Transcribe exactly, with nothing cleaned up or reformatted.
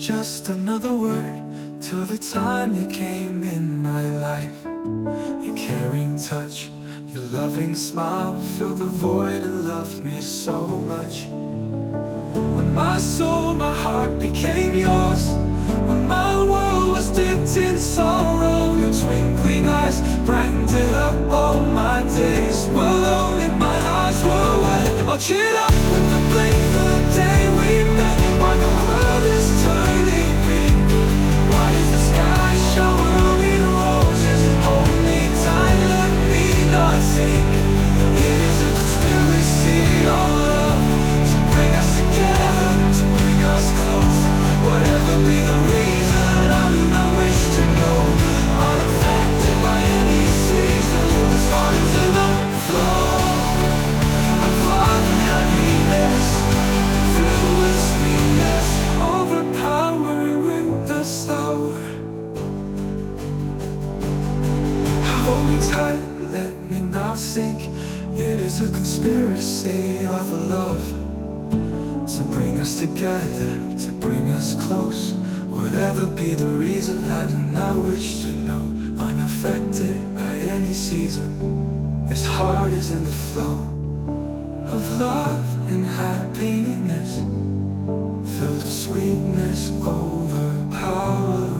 just another word till the time you came in my life. Your caring touch, your loving smile filled the void and loved me so much. When my soul, my heart became yours, when my world was dipped in sorrow, your twinkling eyes brightened it up. All my days were lonely, my eyes were wet, all cheered up with the blink of the day we met. Why the world is turning green, why is the sky showering roses? Only time let me not think. It is a conspiracy of love to bring us together, to bring us close. Whatever be the reason, I'm not wish to know. Unaffected by any season, the stars in the flow. I'm far from happiness, filled with sweetness, overpowering with the slow. Hold me tight, let me not sink. It is a conspiracy of love to bring us together, to bring us close. Whatever be the reason, I do not wish to know. Unaffected by any season, this heart is in the flow of love and happiness, filled with sweetness, overpowering.